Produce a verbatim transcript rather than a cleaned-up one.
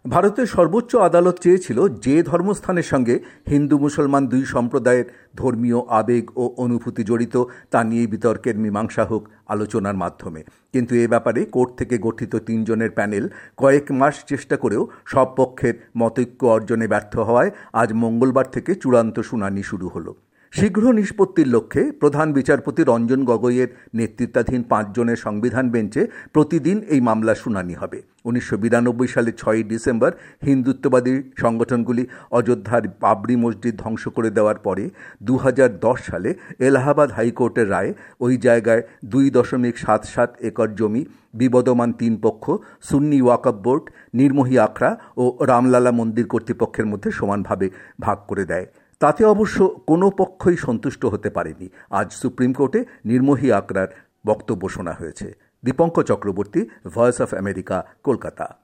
ভারতের সর্বোচ্চ আদালত চেয়েছিল যে ধর্মস্থানের সঙ্গে হিন্দু মুসলমান দুই সম্প্রদায়ের ধর্মীয় আবেগ ও অনুভূতি জড়িত তা নিয়ে বিতর্কের মীমাংসা হোক আলোচনার মাধ্যমে। কিন্তু এ ব্যাপারে কোর্ট থেকে গঠিত তিনজনের প্যানেল কয়েক মাস চেষ্টা করেও সব পক্ষের মতৈক্য অর্জনে ব্যর্থ হওয়ায় আজ মঙ্গলবার থেকে চূড়ান্ত শুনানি শুরু হলো। শীঘ্র নিষ্পত্তির লক্ষ্যে প্রধান বিচারপতি রঞ্জন গগৈয়ের নেতৃত্বাধীন পাঁচজনের সংবিধান বেঞ্চে প্রতিদিন এই মামলার শুনানি হবে। উনিশশো বিরানব্বই সালের ছয়ই ডিসেম্বর হিন্দুত্ববাদী সংগঠনগুলি অযোধ্যার বাবরি মসজিদ ধ্বংস করে দেওয়ার পরে দু হাজার দশ সালে এলাহাবাদ হাইকোর্টের রায়ে ওই জায়গায় দুই দশমিক সাত সাত একর জমি বিবদমান তিন পক্ষ সুন্নি ওয়াকফ বোর্ড, নির্মোহী আখড়া ও রামলালা মন্দির কর্তৃপক্ষের মধ্যে সমানভাবে ভাগ করে দেয়। তাতে অবশ্য কোনো পক্ষই সন্তুষ্ট হতে পারেনি। আজ সুপ্রিম কোর্টে নির্মোহী আখড়ার বক্তব্য শোনা হয়েছে। Dipankar Chakraborty, voice of America, Kolkata.